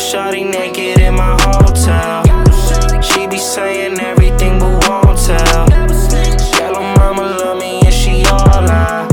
shawty naked in my hotel. She be saying everything but won't tell. Yellow mama love me and she all I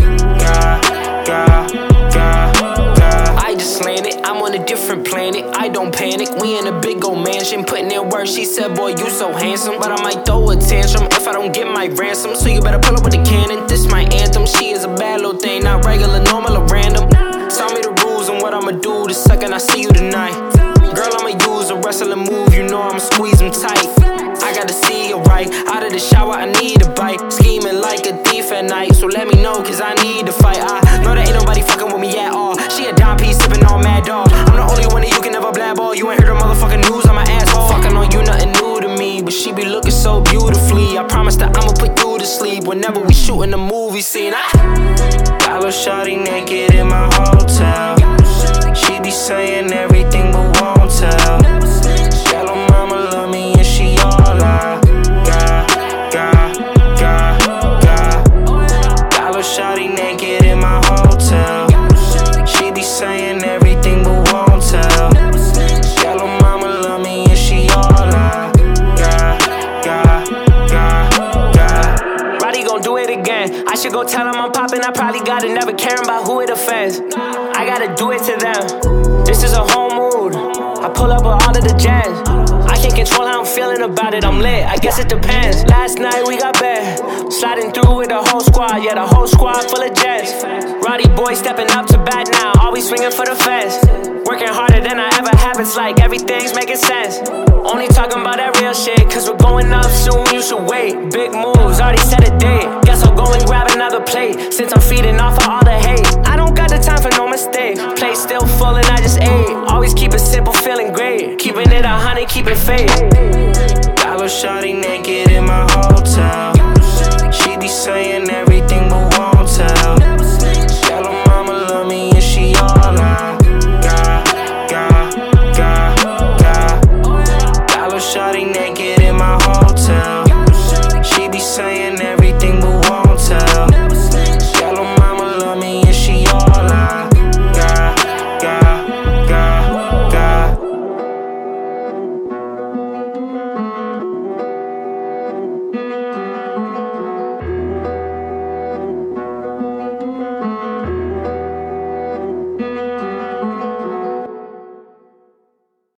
got. I just landed, I'm on a different planet. I don't panic, we in a big old mansion, putting in work. She said, boy, you so handsome, but I might throw a tantrum if I don't get my ransom. So you better pull up with the cannon, this my anthem. She is a bad little thing, not regular, normal or random. Tell me the rules and what I'ma do the second I see you tonight. Girl, I'ma use a wrestling move, you know I'ma squeeze them tight. I gotta see you right, out of the shower I need a bite. Scheming like a thief at night, so let me know cause I need to fight. I know there ain't nobody fucking with me at all. She a dime piece sipping on Mad Dog. I'm the only one that you can never blackball. You ain't heard the motherfucking news, I'm an asshole. Fucking on you, nothing new to me, but she be looking so beautifully. I promise that I'ma put you to sleep whenever we shootin' the movie scene. Got lil' shawty naked in my hotel. She be saying everything but won't tell. Yellow mama love me and she all I got. Got lil' shawty naked in my hotel. She be saying everything but won't tell. Yellow mama love me and she all I got. Roddy gon' do it again. I should go tell him I'm poppin'. I probably got it, never caring about who it offends. I gotta do it to them. This is a whole mood. I pull up with all of the jazz. I can't control how I'm feeling about it. I'm lit, I guess it depends. Last night we got bad, sliding through with the whole squad. Yeah, the whole squad full of jets. Roddy boy stepping up to bat now, always swinging for the fence. Working harder than I ever have, it's like everything's making sense. Only talking about that real shit, cause we're going up soon, you should wait. Big moves, already set a date. Guess I'll go and grab another plate, since I'm feeding off of all the hate. I don't got the time for no mistake. Plate still full and I just ate. Always keep it